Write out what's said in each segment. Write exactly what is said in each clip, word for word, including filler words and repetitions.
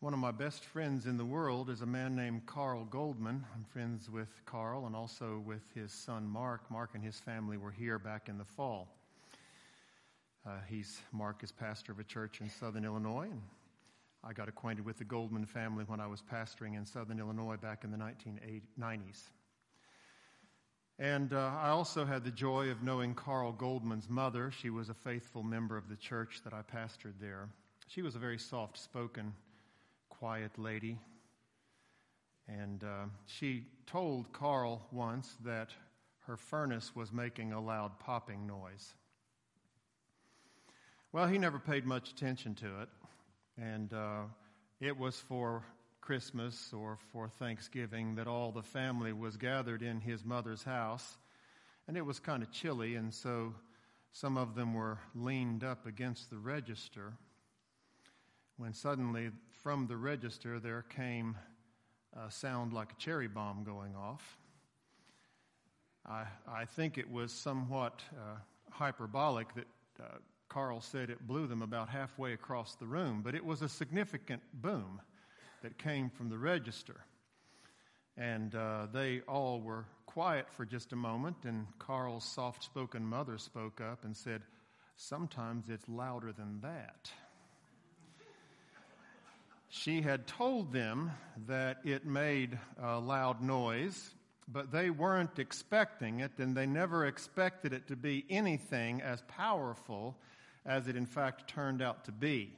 One of my best friends in the world is a man named Carl Goldman. I'm friends with Carl and also with his son Mark. Mark and his family were here back in the fall. Uh, he's Mark is pastor of a church in Southern Illinois, and I got acquainted with the Goldman family when I was pastoring in Southern Illinois back in the nineteen nineties. And uh, I also had the joy of knowing Carl Goldman's mother. She was a faithful member of the church that I pastored there. She was a very soft-spoken, quiet lady. And uh, she told Carl once that her furnace was making a loud popping noise. Well, he never paid much attention to it. And uh, it was for Christmas or for Thanksgiving that all the family was gathered in his mother's house. And it was kind of chilly, and so some of them were leaned up against the register, when suddenly from the register there came a sound like a cherry bomb going off. I, I think it was somewhat uh, hyperbolic that uh, Carl said it blew them about halfway across the room, but it was a significant boom that came from the register. And uh, they all were quiet for just a moment, and Carl's soft-spoken mother spoke up and said, "Sometimes it's louder than that." She had told them that it made a loud noise, but they weren't expecting it, and they never expected it to be anything as powerful as it in fact turned out to be.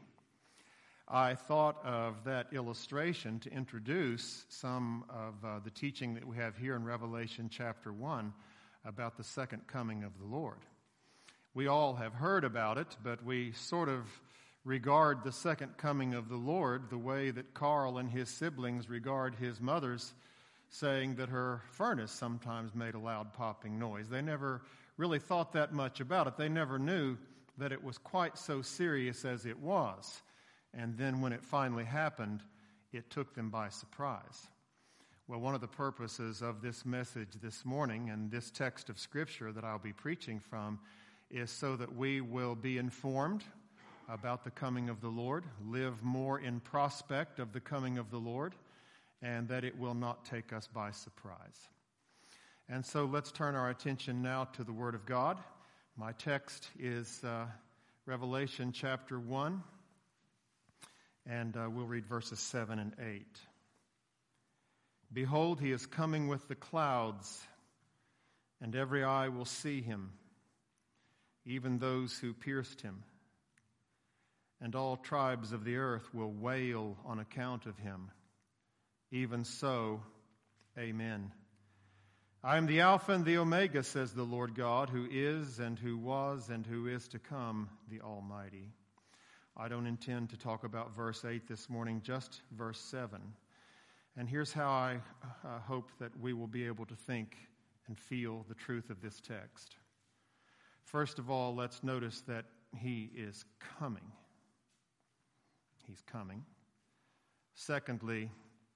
I thought of that illustration to introduce some of uh, the teaching that we have here in Revelation chapter one about the second coming of the Lord. We all have heard about it, but we sort of regard the second coming of the Lord the way that Carl and his siblings regard his mother's saying that her furnace sometimes made a loud popping noise. They never really thought that much about it. They never knew that it was quite so serious as it was. And then when it finally happened, it took them by surprise. Well, one of the purposes of this message this morning and this text of Scripture that I'll be preaching from is so that we will be informed about the coming of the Lord, live more in prospect of the coming of the Lord, and that it will not take us by surprise. And so let's turn our attention now to the Word of God. My text is uh, Revelation chapter one. And uh, we'll read verses seven and eight. "Behold, he is coming with the clouds, and every eye will see him, even those who pierced him. And all tribes of the earth will wail on account of him. Even so, amen. I am the Alpha and the Omega, says the Lord God, who is and who was and who is to come, the Almighty." I don't intend to talk about verse eight this morning, just verse seven. And here's how I uh, hope that we will be able to think and feel the truth of this text. First of all, let's notice that he is coming. He's coming. Secondly,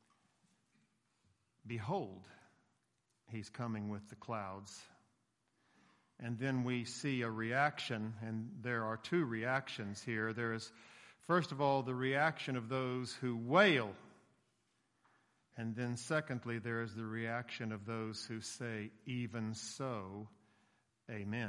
behold, he's coming with the clouds. And then we see a reaction, and there are two reactions here. There is, first of all, the reaction of those who wail. And then secondly, there is the reaction of those who say, "Even so, amen."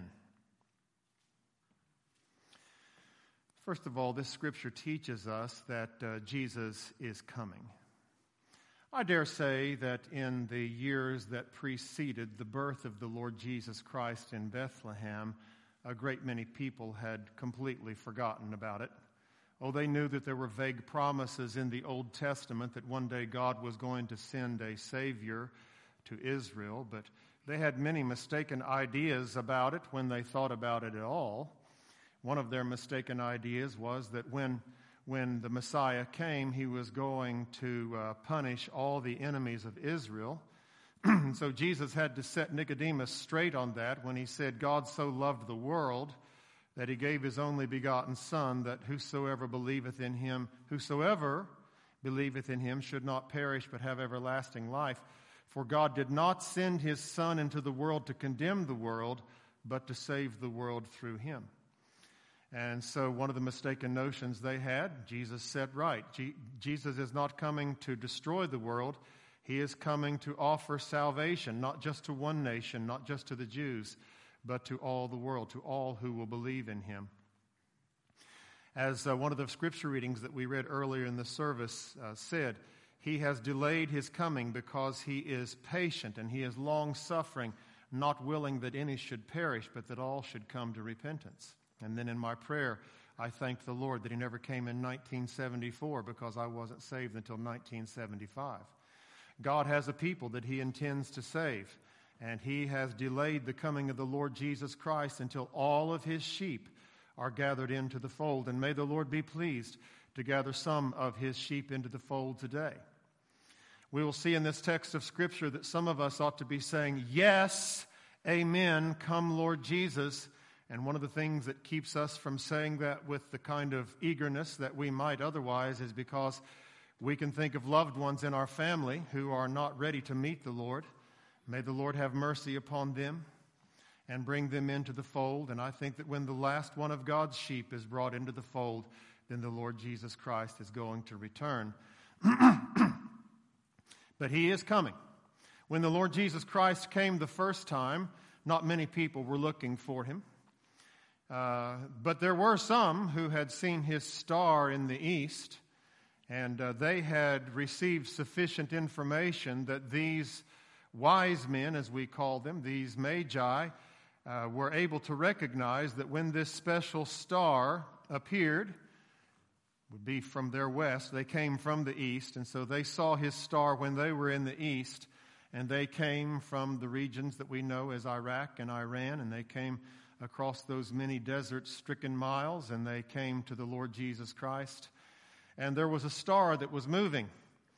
First of all, this scripture teaches us that uh, Jesus is coming. I dare say that in the years that preceded the birth of the Lord Jesus Christ in Bethlehem, a great many people had completely forgotten about it. Oh, they knew that there were vague promises in the Old Testament that one day God was going to send a Savior to Israel, but they had many mistaken ideas about it when they thought about it at all. One of their mistaken ideas was that when When the Messiah came, he was going to uh, punish all the enemies of Israel. So Jesus had to set Nicodemus straight on that when he said, "God so loved the world that he gave his only begotten Son, that whosoever believeth in him, whosoever believeth in him should not perish but have everlasting life. For God did not send his Son into the world to condemn the world, but to save the world through him." And so one of the mistaken notions they had, Jesus said right. Je- Jesus is not coming to destroy the world. He is coming to offer salvation, not just to one nation, not just to the Jews, but to all the world, to all who will believe in him. As uh, one of the scripture readings that we read earlier in the service uh, said, he has delayed his coming because he is patient and he is long-suffering, not willing that any should perish, but that all should come to repentance. And then in my prayer, I thanked the Lord that he never came in nineteen seventy-four because I wasn't saved until nineteen seventy-five. God has a people that he intends to save, and he has delayed the coming of the Lord Jesus Christ until all of his sheep are gathered into the fold. And may the Lord be pleased to gather some of his sheep into the fold today. We will see in this text of Scripture that some of us ought to be saying, yes, amen, come Lord Jesus. And one of the things that keeps us from saying that with the kind of eagerness that we might otherwise is because we can think of loved ones in our family who are not ready to meet the Lord. May the Lord have mercy upon them and bring them into the fold. And I think that when the last one of God's sheep is brought into the fold, then the Lord Jesus Christ is going to return. But he is coming. When the Lord Jesus Christ came the first time, not many people were looking for him. Uh, but there were some who had seen his star in the east, and uh, they had received sufficient information that these wise men, as we call them, these magi, uh, were able to recognize that when this special star appeared, would be from their west, they came from the east, and so they saw his star when they were in the east, and they came from the regions that we know as Iraq and Iran, and they came across those many desert-stricken miles, and they came to the Lord Jesus Christ. And there was a star that was moving.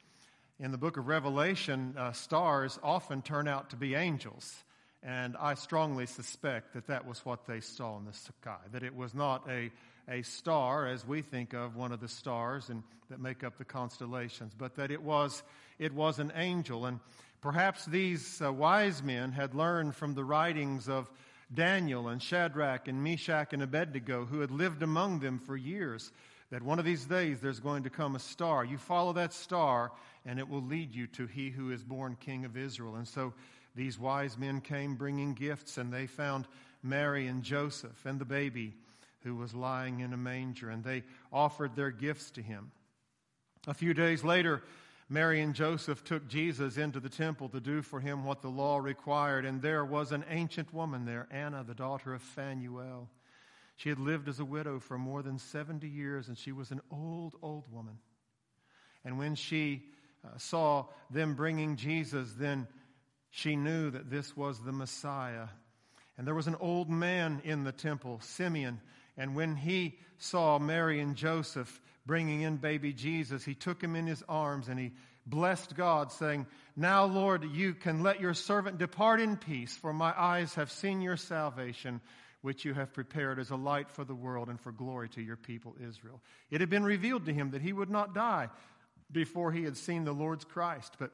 In the book of Revelation, uh, stars often turn out to be angels, and I strongly suspect that that was what they saw in the sky, that it was not a, a star as we think of one of the stars and that make up the constellations, but that it was, it was an angel. And perhaps these uh, wise men had learned from the writings of Daniel and Shadrach and Meshach and Abednego, who had lived among them for years, that one of these days there's going to come a star. You follow that star, and it will lead you to he who is born King of Israel. And so these wise men came bringing gifts, and they found Mary and Joseph and the baby who was lying in a manger, and they offered their gifts to him. A few days later, Mary and Joseph took Jesus into the temple to do for him what the law required, and there was an ancient woman there, Anna, the daughter of Phanuel. She had lived as a widow for more than seventy years, and she was an old, old woman. And when she uh, saw them bringing Jesus, then she knew that this was the Messiah. And there was an old man in the temple, Simeon, and when he saw Mary and Joseph bringing in baby Jesus, he took him in his arms and he blessed God, saying, "Now, Lord, you can let your servant depart in peace, for my eyes have seen your salvation, which you have prepared as a light for the world and for glory to your people Israel." It had been revealed to him that he would not die before he had seen the Lord's Christ. But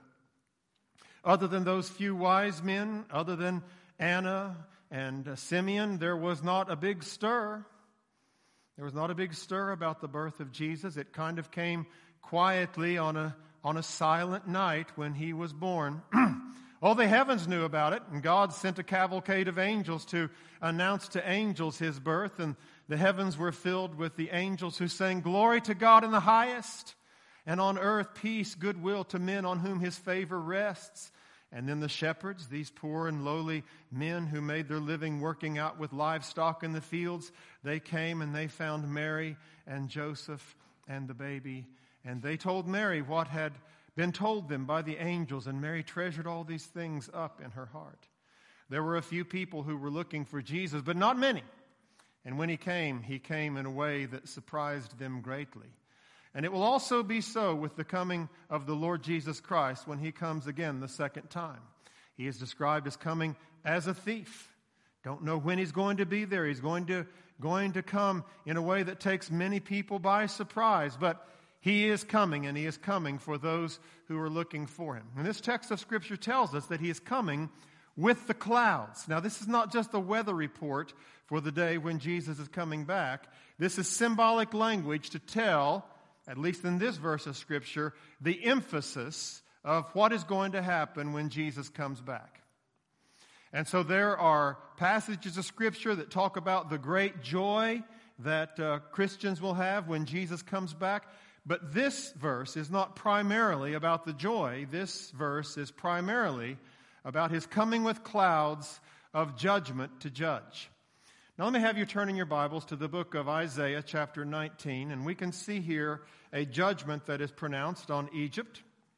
other than those few wise men, other than Anna and uh, Simeon, there was not a big stir. There was not a big stir about the birth of Jesus. It kind of came quietly on a on a silent night when he was born. All the heavens knew about it, and God sent a cavalcade of angels to announce to angels his birth, and the heavens were filled with the angels who sang, "Glory to God in the highest, and on earth peace, goodwill to men on whom his favor rests." And then the shepherds, these poor and lowly men who made their living working out with livestock in the fields, they came and they found Mary and Joseph and the baby. And they told Mary what had been told them by the angels, and Mary treasured all these things up in her heart. There were a few people who were looking for Jesus, but not many. And when he came, he came in a way that surprised them greatly. And it will also be so with the coming of the Lord Jesus Christ when he comes again the second time. He is described as coming as a thief. Don't know when he's going to be there. He's going to, going to come in a way that takes many people by surprise. But he is coming, and he is coming for those who are looking for him. And this text of Scripture tells us that he is coming with the clouds. Now, this is not just a weather report for the day when Jesus is coming back. This is symbolic language to tell, at least in this verse of Scripture, the emphasis of what is going to happen when Jesus comes back. And so there are passages of Scripture that talk about the great joy that uh, Christians will have when Jesus comes back. But this verse is not primarily about the joy. This verse is primarily about his coming with clouds of judgment to judge. Now let me have you turn in your Bibles to the book of Isaiah chapter nineteen, and we can see here a judgment that is pronounced on Egypt.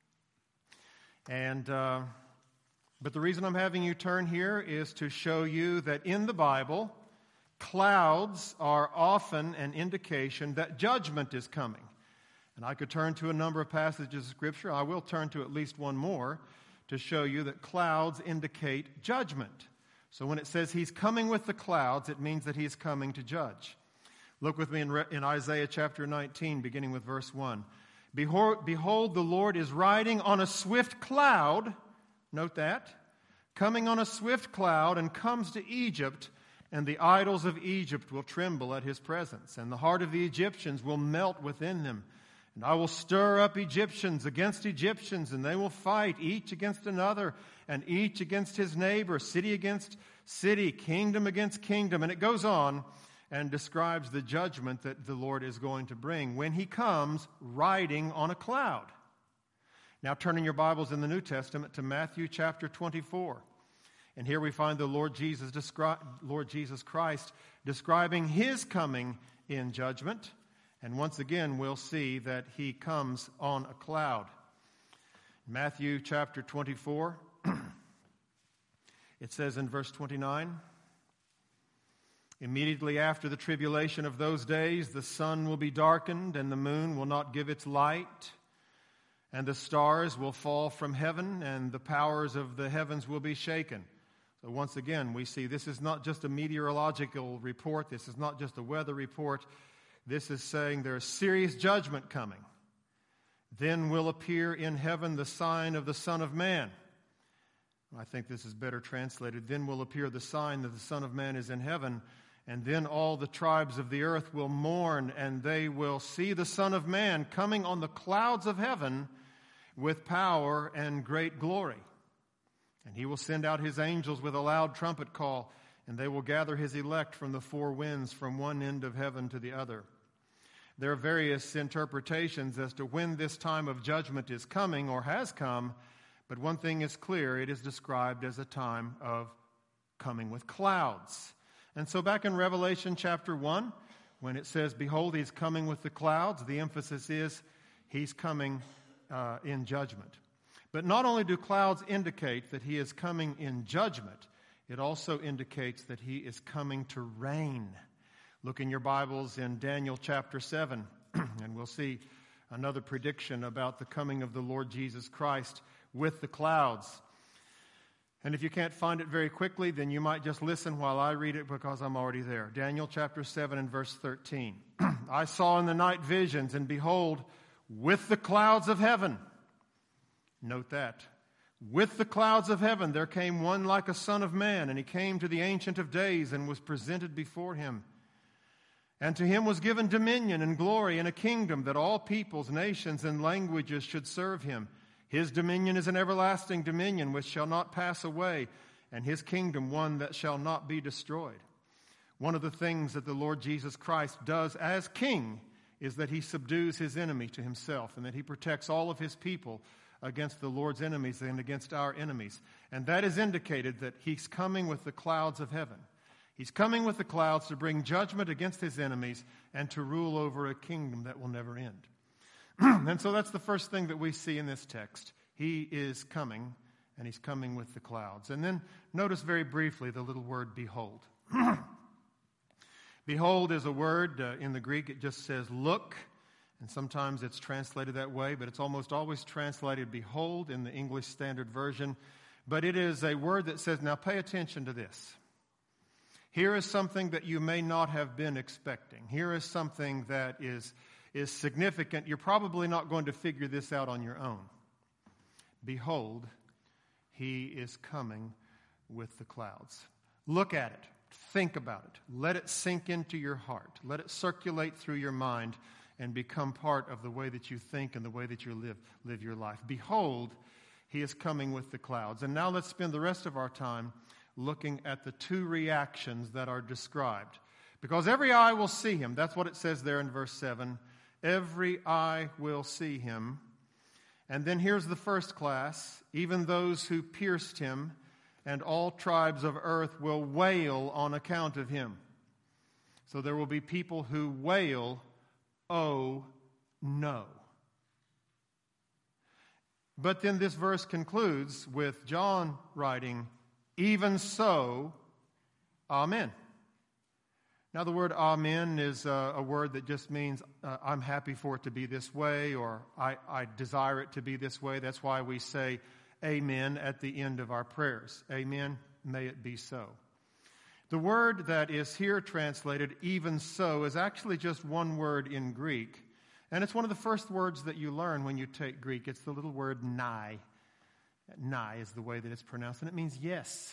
And uh, but the reason I'm having you turn here is to show you that in the Bible, clouds are often an indication that judgment is coming. And I could turn to a number of passages of Scripture. I will turn to at least one more to show you that clouds indicate judgment. So when it says he's coming with the clouds, it means that he's coming to judge. Look with me in, in Isaiah chapter nineteen, beginning with verse one. Behold, behold, the Lord is riding on a swift cloud. Note that. Coming on a swift cloud, and comes to Egypt, and the idols of Egypt will tremble at his presence, and the heart of the Egyptians will melt within them. And I will stir up Egyptians against Egyptians, and they will fight, each against another, and each against his neighbor, city against city, kingdom against kingdom. And it goes on and describes the judgment that the Lord is going to bring when he comes riding on a cloud. Now turn in your Bibles in the New Testament to Matthew chapter twenty-four. And here we find the Lord Jesus, descri- Lord Jesus Christ describing his coming in judgment. And once again, we'll see that he comes on a cloud. Matthew chapter twenty-four, it says in verse twenty-nine, immediately after the tribulation of those days, the sun will be darkened, and the moon will not give its light, and the stars will fall from heaven, and the powers of the heavens will be shaken. So once again, we see this is not just a meteorological report. This is not just a weather report. This is saying there is serious judgment coming. Then will appear in heaven the sign of the Son of Man. I think this is better translated. Then will appear the sign that the Son of Man is in heaven, and then all the tribes of the earth will mourn, and they will see the Son of Man coming on the clouds of heaven with power and great glory. And he will send out his angels with a loud trumpet call, and they will gather his elect from the four winds, from one end of heaven to the other. There are various interpretations as to when this time of judgment is coming or has come, but one thing is clear: it is described as a time of coming with clouds. And so back in Revelation chapter one, when it says, behold, he's coming with the clouds, the emphasis is he's coming uh, in judgment. But not only do clouds indicate that he is coming in judgment, it also indicates that he is coming to reign. Look in your Bibles in Daniel chapter seven, and we'll see another prediction about the coming of the Lord Jesus Christ with the clouds. And if you can't find it very quickly, then you might just listen while I read it, because I'm already there. Daniel chapter seven and verse thirteen. I saw in the night visions, and behold, with the clouds of heaven. Note that. With the clouds of heaven there came one like a son of man, and he came to the Ancient of Days and was presented before him. And to him was given dominion and glory and a kingdom, that all peoples, nations, and languages should serve him. His dominion is an everlasting dominion which shall not pass away, and his kingdom one that shall not be destroyed. One of the things that the Lord Jesus Christ does as king is that he subdues his enemy to himself, and that he protects all of his people against the Lord's enemies and against our enemies. And that is indicated that he's coming with the clouds of heaven. He's coming with the clouds to bring judgment against his enemies and to rule over a kingdom that will never end. And so that's the first thing that we see in this text. He is coming, and he's coming with the clouds. And then notice very briefly the little word behold. Behold is a word, uh, in the Greek it just says look, and sometimes it's translated that way, but it's almost always translated behold in the English Standard Version. But it is a word that says, now pay attention to this. Here is something that you may not have been expecting. Here is something that is, is significant. You're probably not going to figure this out on your own. Behold, he is coming with the clouds. Look at it. Think about it. Let it sink into your heart. Let it circulate through your mind and become part of the way that you think and the way that you live, live your life. Behold, he is coming with the clouds. And now let's spend the rest of our time looking at the two reactions that are described. Because every eye will see him. That's what it says there in verse seven. Every eye will see him. And then here's the first class. Even those who pierced him, and all tribes of earth will wail on account of him. So there will be people who wail, oh no. But then this verse concludes with John writing, even so, amen. Now the word amen is a, a word that just means uh, I'm happy for it to be this way, or I, I desire it to be this way. That's why we say amen at the end of our prayers. Amen, may it be so. The word that is here translated, even so, is actually just one word in Greek. And it's one of the first words that you learn when you take Greek. It's the little word nai. Nai is the way that it's pronounced, and it means yes.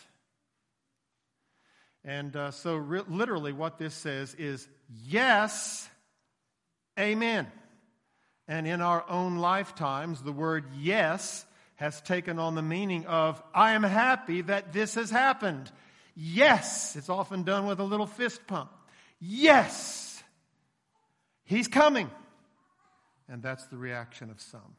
And uh, so re- literally what this says is, yes, amen. And in our own lifetimes, the word yes has taken on the meaning of, I am happy that this has happened. Yes. It's often done with a little fist pump. Yes. He's coming. And that's the reaction of some.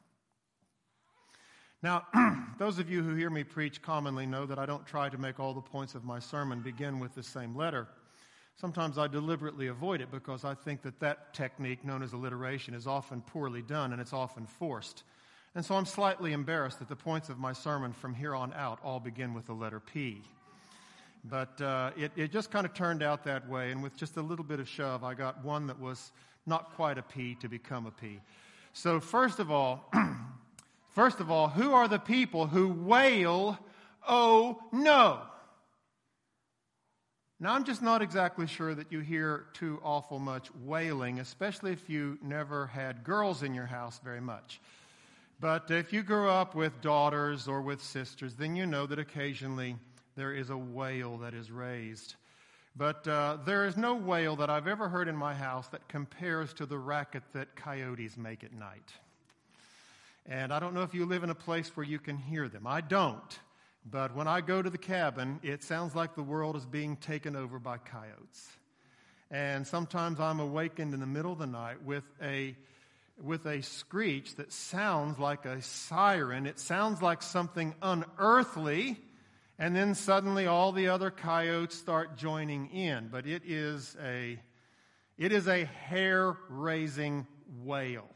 Now, those of you who hear me preach commonly know that I don't try to make all the points of my sermon begin with the same letter. Sometimes I deliberately avoid it because I think that that technique, known as alliteration, is often poorly done and it's often forced. And so I'm slightly embarrassed that the points of my sermon from here on out all begin with the letter P. But uh, it, it just kind of turned out that way, and with just a little bit of shove, I got one that was not quite a P to become a P. So first of all, first of all, who are the people who wail, oh no? Now, I'm just not exactly sure that you hear too awful much wailing, especially if you never had girls in your house very much. But if you grew up with daughters or with sisters, then you know that occasionally there is a wail that is raised. But uh, there is no wail that I've ever heard in my house that compares to the racket that coyotes make at night. And I don't know if you live in a place where you can hear them. I don't. But when I go to the cabin, it sounds like the world is being taken over by coyotes. And sometimes I'm awakened in the middle of the night with a with a screech that sounds like a siren. It sounds like something unearthly. And then suddenly all the other coyotes start joining in. But it is a it is a hair-raising wail.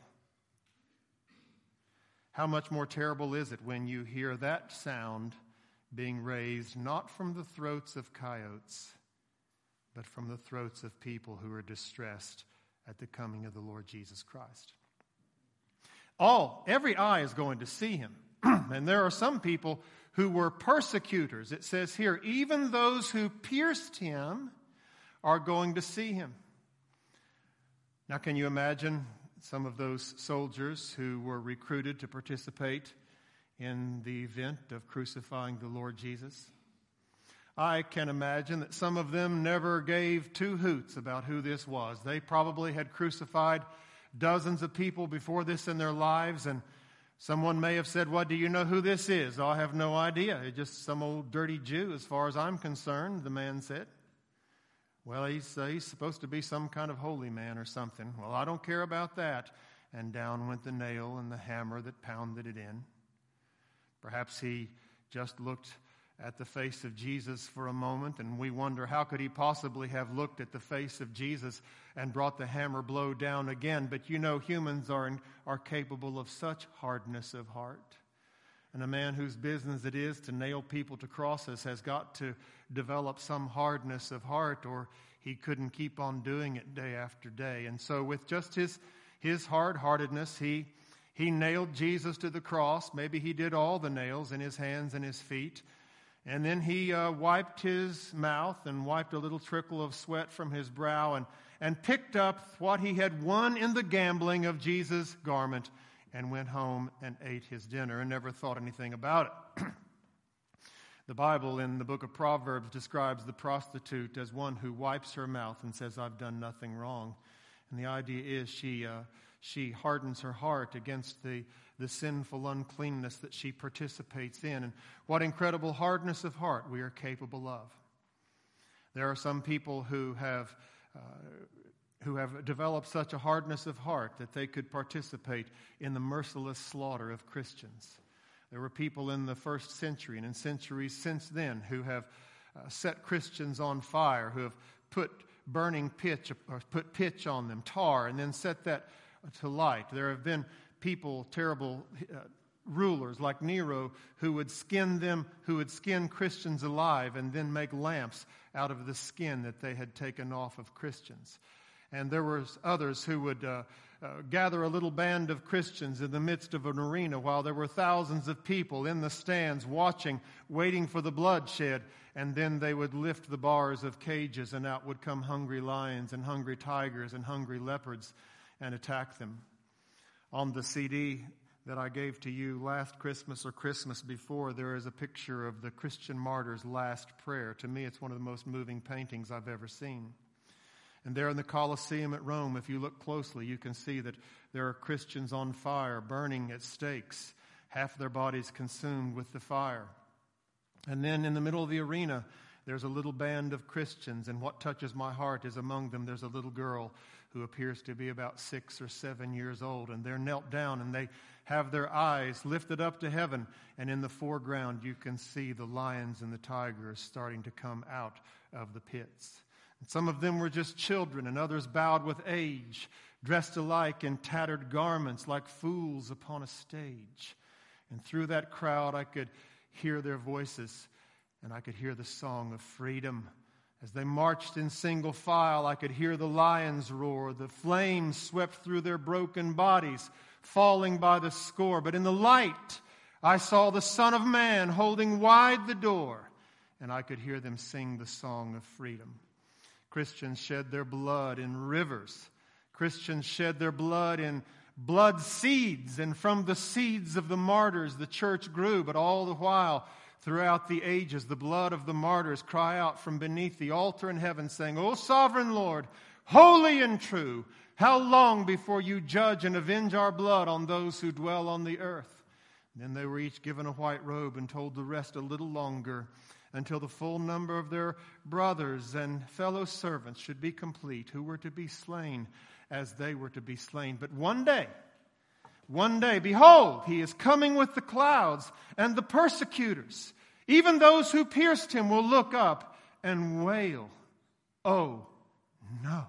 How much more terrible is it when you hear that sound being raised not from the throats of coyotes, but from the throats of people who are distressed at the coming of the Lord Jesus Christ. All, every eye is going to see him. And there are some people who were persecutors. It says here, even those who pierced him are going to see him. Now, can you imagine some of those soldiers who were recruited to participate in the event of crucifying the Lord Jesus? I can imagine that some of them never gave two hoots about who this was. They probably had crucified dozens of people before this in their lives, and someone may have said, "What, do you know who this is?" "I have no idea. It's just some old dirty Jew as far as I'm concerned," the man said. "Well, he's, uh, he's supposed to be some kind of holy man or something." "Well, I don't care about that." And down went the nail and the hammer that pounded it in. Perhaps he just looked at the face of Jesus for a moment, and we wonder how could he possibly have looked at the face of Jesus and brought the hammer blow down again. But you know, humans are in, are capable of such hardness of heart. And a man whose business it is to nail people to crosses has got to develop some hardness of heart, or he couldn't keep on doing it day after day. And so with just his, his hard-heartedness, he, he nailed Jesus to the cross. Maybe he did all the nails in his hands and his feet. And then he uh, wiped his mouth and wiped a little trickle of sweat from his brow and, and picked up what he had won in the gambling of Jesus' garment and went home and ate his dinner and never thought anything about it. The Bible in the book of Proverbs describes the prostitute as one who wipes her mouth and says, I've done nothing wrong. And the idea is she uh, she hardens her heart against the, the sinful uncleanness that she participates in. And what incredible hardness of heart we are capable of. There are some people who have uh, who have developed such a hardness of heart that they could participate in the merciless slaughter of Christians. There were people in the first century and in centuries since then who have uh, set Christians on fire, who have put burning pitch, or put pitch on them, tar, and then set that to light. There have been people, terrible uh, rulers like Nero, who would skin them, who would skin Christians alive and then make lamps out of the skin that they had taken off of Christians. And there were others who would uh, uh, gather a little band of Christians in the midst of an arena while there were thousands of people in the stands watching, waiting for the bloodshed. And then they would lift the bars of cages and out would come hungry lions and hungry tigers and hungry leopards and attack them. On the C D that I gave to you last Christmas or Christmas before, there is a picture of the Christian martyr's last prayer. To me, it's one of the most moving paintings I've ever seen. And there in the Colosseum at Rome, if you look closely, you can see that there are Christians on fire, burning at stakes, half their bodies consumed with the fire. And then in the middle of the arena, there's a little band of Christians, and what touches my heart is among them there's a little girl who appears to be about six or seven years old, and they're knelt down and they have their eyes lifted up to heaven, and in the foreground you can see the lions and the tigers starting to come out of the pits. And some of them were just children, and others bowed with age, dressed alike in tattered garments like fools upon a stage. And through that crowd I could hear their voices, and I could hear the song of freedom. As they marched in single file, I could hear the lions roar. The flames swept through their broken bodies, falling by the score. But in the light, I saw the Son of Man holding wide the door, and I could hear them sing the song of freedom. Christians shed their blood in rivers. Christians shed their blood in blood seeds, and from the seeds of the martyrs the church grew. But all the while, throughout the ages, the blood of the martyrs cry out from beneath the altar in heaven, saying, O sovereign Lord, holy and true, how long before you judge and avenge our blood on those who dwell on the earth? And then they were each given a white robe and told to rest a little longer, until the full number of their brothers and fellow servants should be complete, who were to be slain as they were to be slain. But one day, one day, behold, he is coming with the clouds, and the persecutors, even those who pierced him, will look up and wail, oh, no.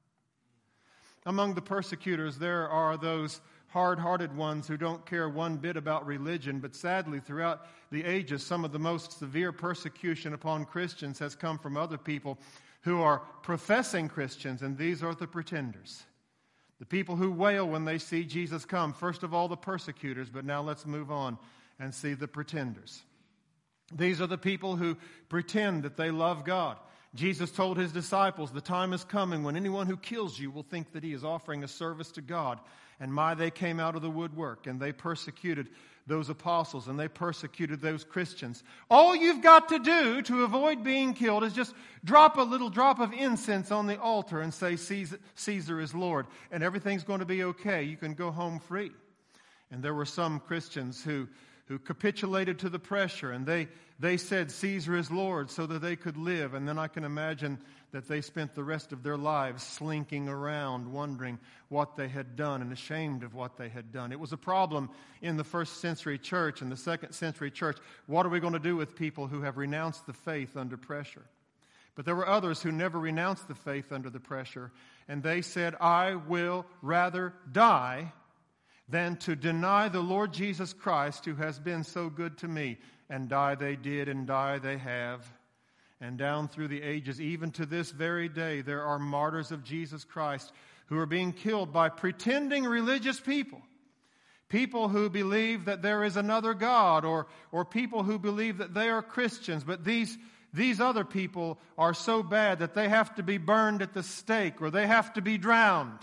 Among the persecutors, there are those hard-hearted ones who don't care one bit about religion, but sadly, throughout the ages, some of the most severe persecution upon Christians has come from other people who are professing Christians, and these are the pretenders. The people who wail when they see Jesus come. First of all, the persecutors, but now let's move on and see the pretenders. These are the people who pretend that they love God. Jesus told his disciples, the time is coming when anyone who kills you will think that he is offering a service to God. And my, they came out of the woodwork, and they persecuted those apostles, and they persecuted those Christians. All you've got to do to avoid being killed is just drop a little drop of incense on the altar and say Caesar, Caesar is Lord, and everything's going to be okay. You can go home free. And there were some Christians who who capitulated to the pressure, and they, they said Caesar is Lord so that they could live. And then I can imagine that they spent the rest of their lives slinking around, wondering what they had done and ashamed of what they had done. It was a problem in the first century church and the second century church. What are we going to do with people who have renounced the faith under pressure? But there were others who never renounced the faith under the pressure, and they said, I will rather die than to deny the Lord Jesus Christ, who has been so good to me. And die they did, and die they have. And down through the ages, even to this very day, there are martyrs of Jesus Christ who are being killed by pretending religious people. People who believe that there is another God, or, or people who believe that they are Christians. But these, these other people are so bad that they have to be burned at the stake, or they have to be drowned.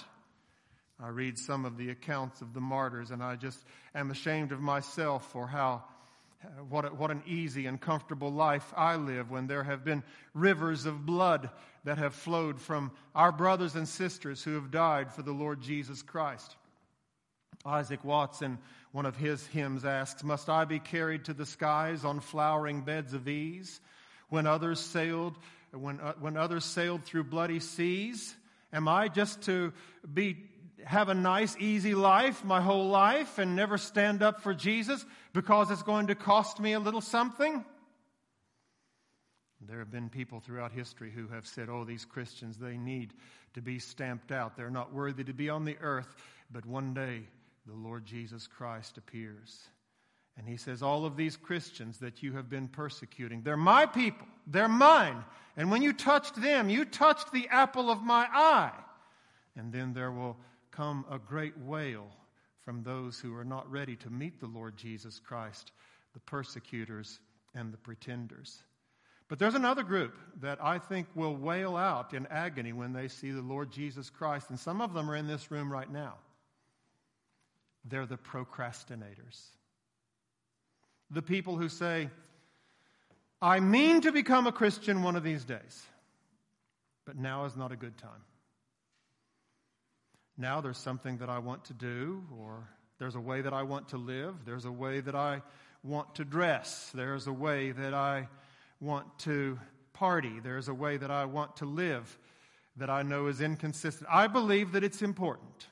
I read some of the accounts of the martyrs, and I just am ashamed of myself for how, What, a, what an easy and comfortable life I live when there have been rivers of blood that have flowed from our brothers and sisters who have died for the Lord Jesus Christ. Isaac Watts, in one of his hymns, asks, "Must I be carried to the skies on flowering beds of ease, when others sailed, when uh, when others sailed through bloody seas? Am I just to be have a nice, easy life my whole life and never stand up for Jesus because it's going to cost me a little something?" There have been people throughout history who have said, "Oh, these Christians, they need to be stamped out. They're not worthy to be on the earth." But one day, the Lord Jesus Christ appears. And he says, "All of these Christians that you have been persecuting, they're my people. They're mine. And when you touched them, you touched the apple of my eye." And then there will come a great wail from those who are not ready to meet the Lord Jesus Christ, the persecutors and the pretenders. But there's another group that I think will wail out in agony when they see the Lord Jesus Christ, and some of them are in this room right now. They're the procrastinators. The people who say, "I mean to become a Christian one of these days, but now is not a good time. Now there's something that I want to do, or there's a way that I want to live. There's a way that I want to dress. There's a way that I want to party. There's a way that I want to live that I know is inconsistent. I believe that it's important.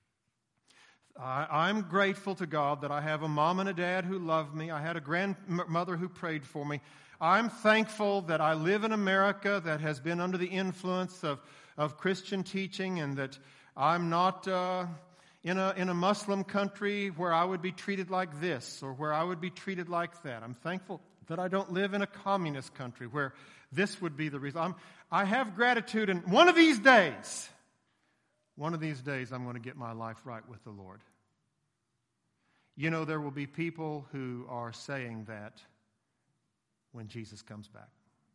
I, I'm grateful to God that I have a mom and a dad who love me. I had a grandmother who prayed for me. I'm thankful that I live in America that has been under the influence of, of Christian teaching, and that I'm not uh, in a in a Muslim country where I would be treated like this or where I would be treated like that. I'm thankful that I don't live in a communist country where this would be the reason. I'm, I have gratitude, and one of these days, one of these days I'm going to get my life right with the Lord. You know, there will be people who are saying that when Jesus comes back.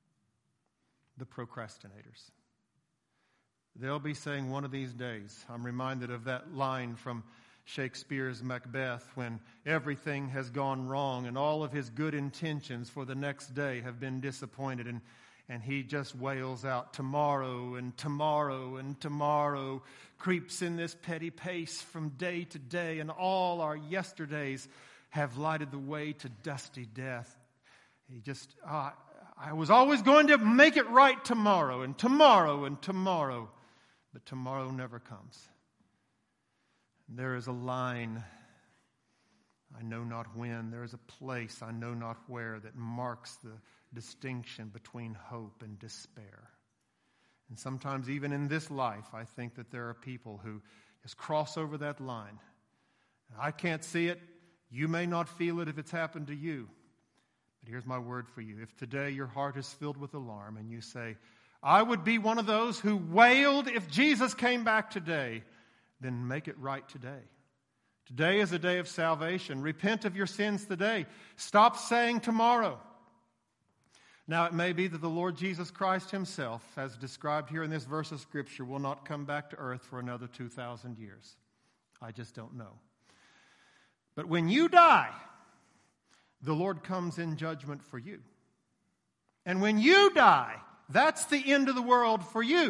The procrastinators. They'll be saying one of these days. I'm reminded of that line from Shakespeare's Macbeth, when everything has gone wrong and all of his good intentions for the next day have been disappointed, and, and he just wails out, "Tomorrow and tomorrow and tomorrow creeps in this petty pace from day to day, and all our yesterdays have lighted the way to dusty death." He just, uh, I was always going to make it right tomorrow and tomorrow and tomorrow. But tomorrow never comes. There is a line, I know not when. There is a place, I know not where, that marks the distinction between hope and despair. And sometimes even in this life, I think that there are people who just cross over that line. I can't see it. You may not feel it if it's happened to you. But here's my word for you. If today your heart is filled with alarm and you say, "I would be one of those who wailed if Jesus came back today," then make it right today. Today is a day of salvation. Repent of your sins today. Stop saying tomorrow. Now, it may be that the Lord Jesus Christ himself, as described here in this verse of Scripture, will not come back to earth for another two thousand years. I just don't know. But when you die, the Lord comes in judgment for you. And when you die, that's the end of the world for you.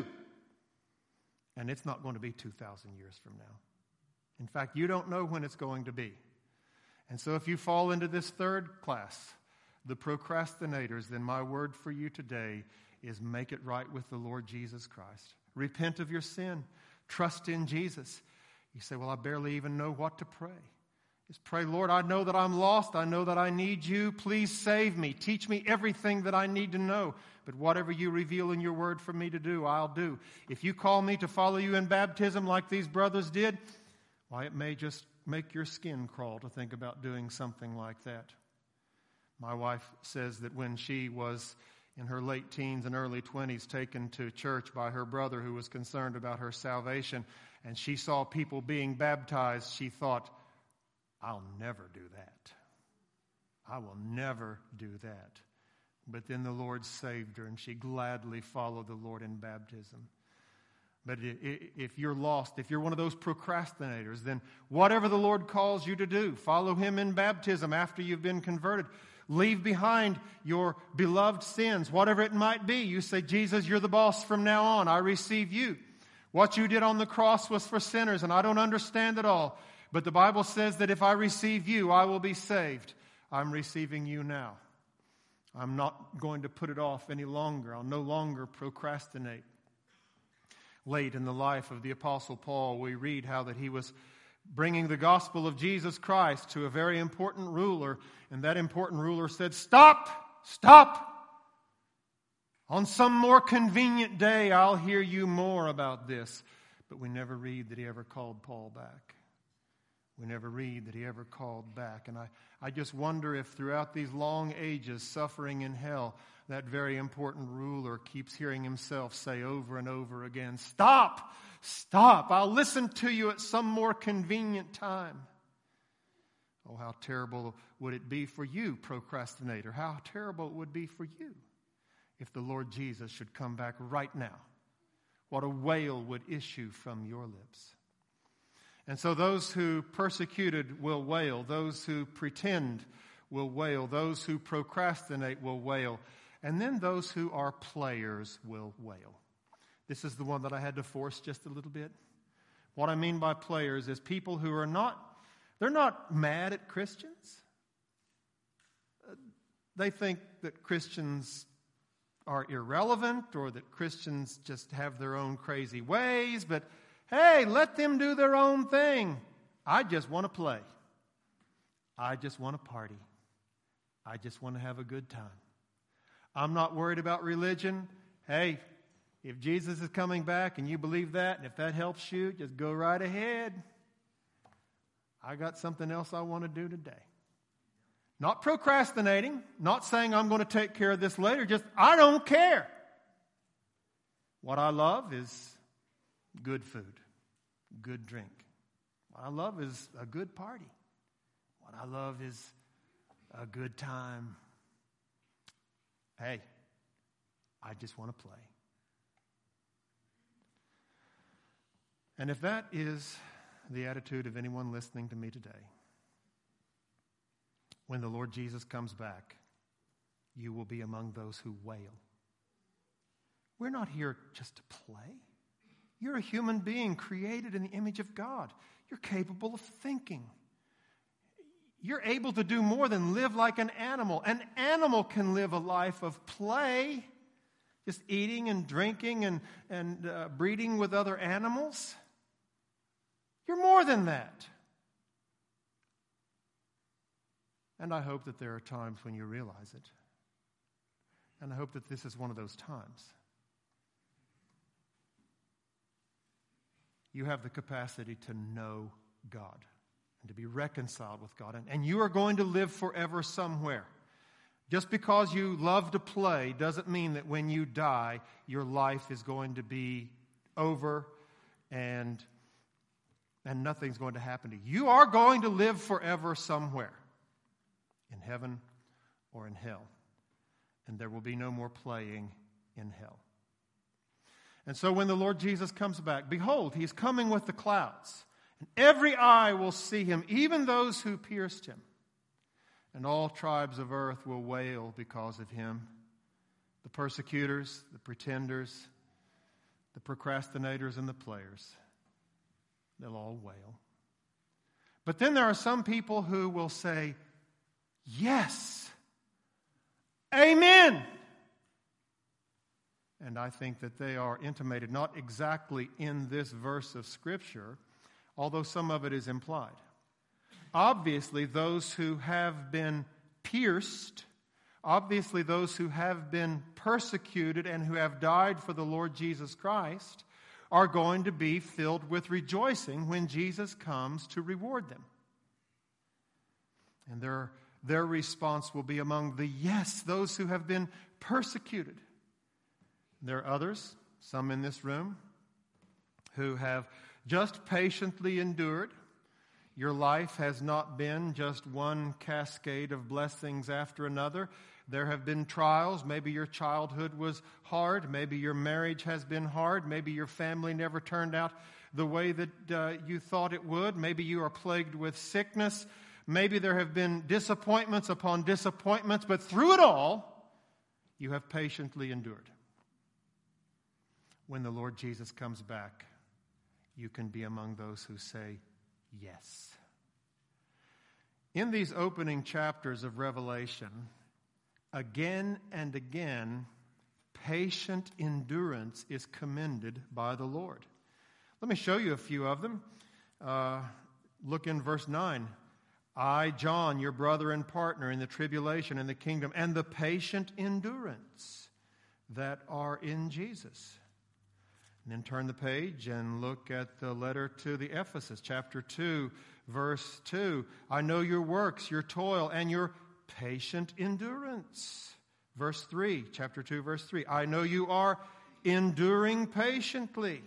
And it's not going to be two thousand years from now. In fact, you don't know when it's going to be. And so if you fall into this third class, the procrastinators, then my word for you today is make it right with the Lord Jesus Christ. Repent of your sin. Trust in Jesus. You say, "Well, I barely even know what to pray." Just pray, "Lord, I know that I'm lost. I know that I need you. Please save me. Teach me everything that I need to know. But whatever you reveal in your word for me to do, I'll do. If you call me to follow you in baptism like these brothers did, why, it may just make your skin crawl to think about doing something like that." My wife says that when she was in her late teens and early twenties taken to church by her brother who was concerned about her salvation, and she saw people being baptized, she thought, "I'll never do that. I will never do that." But then the Lord saved her, and she gladly followed the Lord in baptism. But if you're lost, if you're one of those procrastinators, then whatever the Lord calls you to do, follow him in baptism after you've been converted. leave behind your beloved sins, whatever it might be. You say, Jesus, you're the boss from now on. I receive you. What you did on the cross was for sinners, and I don't understand it all. But the Bible says that if I receive you, I will be saved. I'm receiving you now. I'm not going to put it off any longer. I'll no longer procrastinate. Late in the life of the Apostle Paul, we read how that he was bringing the gospel of Jesus Christ to a very important ruler, and that important ruler said, "Stop! Stop! On some more convenient day, I'll hear you more about this." But we never read that he ever called Paul back. We never read that he ever called back. And I, I just wonder if throughout these long ages, suffering in hell, that very important ruler keeps hearing himself say over and over again, "Stop! Stop! I'll listen to you at some more convenient time." Oh, how terrible would it be for you, procrastinator? How terrible it would be for you if the Lord Jesus should come back right now. What a wail would issue from your lips. And so those who persecuted will wail. Those who pretend will wail. Those who procrastinate will wail. And then those who are players will wail. This is the one that I had to force just a little bit. What I mean by players is people who are not, they're not mad at Christians. They think that Christians are irrelevant or that Christians just have their own crazy ways, but hey, let them do their own thing. I just want to play. I just want to party. I just want to have a good time. I'm not worried about religion. Hey, if Jesus is coming back and you believe that, and if that helps you, just go right ahead. I got something else I want to do today. Not procrastinating, not saying I'm going to take care of this later, just I don't care. What I love is good food, good drink. What I love is a good party. What I love is a good time. Hey, I just want to play. And if that is the attitude of anyone listening to me today, when the Lord Jesus comes back, you will be among those who wail. We're not here just to play. You're a human being created in the image of God. You're capable of thinking. You're able to do more than live like an animal. An animal can live a life of play, just eating and drinking and, and uh, breeding with other animals. You're more than that. And I hope that there are times when you realize it. And I hope that this is one of those times. You have the capacity to know God and to be reconciled with God. And, and you are going to live forever somewhere. Just because you love to play doesn't mean that when you die, your life is going to be over and, and nothing's going to happen to you. You are going to live forever somewhere. In heaven or in hell. And there will be no more playing in hell. And so when the Lord Jesus comes back, behold, he is coming with the clouds. And every eye will see him, even those who pierced him. And all tribes of earth will wail because of him. The persecutors, the pretenders, the procrastinators, and the players. They'll all wail. But then there are some people who will say, yes. Amen. And I think that they are intimated, not exactly in this verse of Scripture, although some of it is implied. Obviously, those who have been pierced, obviously those who have been persecuted and who have died for the Lord Jesus Christ are going to be filled with rejoicing when Jesus comes to reward them. And there are Their response will be among the yes, those who have been persecuted. There are others, some in this room, who have just patiently endured. Your life has not been just one cascade of blessings after another. There have been trials. Maybe your childhood was hard. Maybe your marriage has been hard. Maybe your family never turned out the way that uh, you thought it would. Maybe you are plagued with sickness. Maybe there have been disappointments upon disappointments, but through it all, you have patiently endured. When the Lord Jesus comes back, you can be among those who say yes. In these opening chapters of Revelation, again and again, patient endurance is commended by the Lord. Let me show you a few of them. Uh, look in verse nine. I, John, your brother and partner in the tribulation and the kingdom and the patient endurance that are in Jesus. And then turn the page and look at the letter to the Ephesus, chapter two, verse two. I know your works, your toil, and your patient endurance. Verse three, chapter two, verse three. I know you are enduring patiently.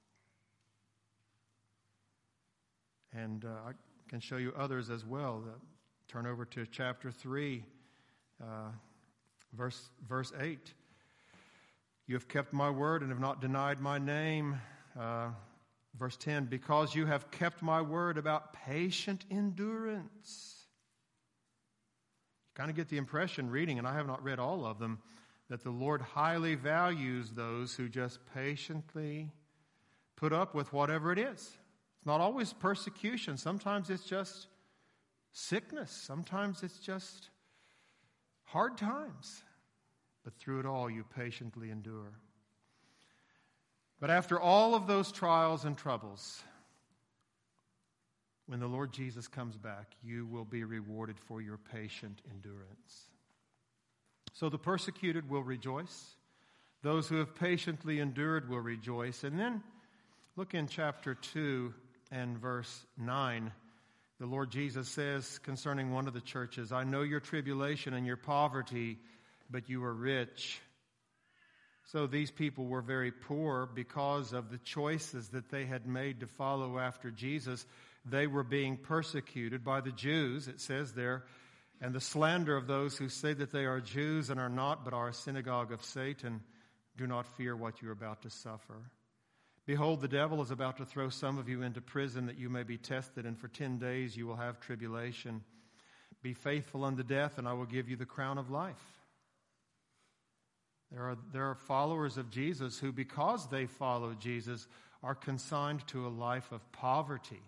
And uh, I can show you others as well. Uh, turn over to chapter three, uh, verse, verse eight. You have kept my word and have not denied my name. Uh, verse ten, because you have kept my word about patient endurance. You kind of get the impression reading, and I have not read all of them, that the Lord highly values those who just patiently put up with whatever it is. It's not always persecution. Sometimes it's just sickness. Sometimes it's just hard times. But through it all, you patiently endure. But after all of those trials and troubles, when the Lord Jesus comes back, you will be rewarded for your patient endurance. So the persecuted will rejoice. Those who have patiently endured will rejoice. And then look in chapter two and verse nine. The Lord Jesus says concerning one of the churches, I know your tribulation and your poverty, but you are rich. So these people were very poor because of the choices that they had made to follow after Jesus. They were being persecuted by the Jews, it says there, and the slander of those who say that they are Jews and are not, but are a synagogue of Satan. Do not fear what you are about to suffer. Behold, the devil is about to throw some of you into prison that you may be tested, and for ten days you will have tribulation. Be faithful unto death, and I will give you the crown of life. There are, there are followers of Jesus who, because they follow Jesus, are consigned to a life of poverty.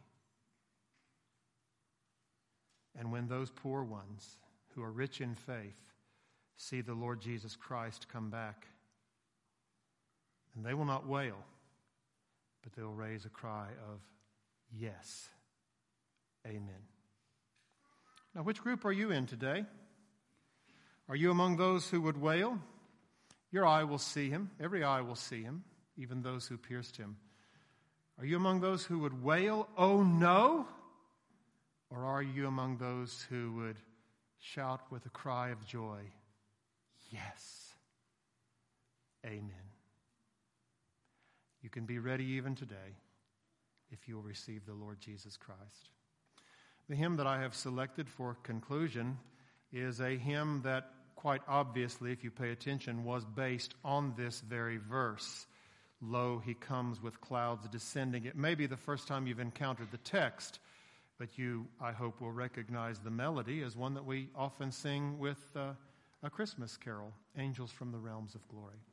And when those poor ones who are rich in faith see the Lord Jesus Christ come back, and they will not wail, but they'll raise a cry of, yes, amen. Now, which group are you in today? Are you among those who would wail? Your eye will see him. Every eye will see him, even those who pierced him. Are you among those who would wail, oh no? Or are you among those who would shout with a cry of joy, yes, amen? You can be ready even today if you'll receive the Lord Jesus Christ. The hymn that I have selected for conclusion is a hymn that quite obviously, if you pay attention, was based on this very verse. Lo, he comes with clouds descending. It may be the first time you've encountered the text, but you, I hope, will recognize the melody as one that we often sing with uh, a Christmas carol, Angels from the Realms of Glory.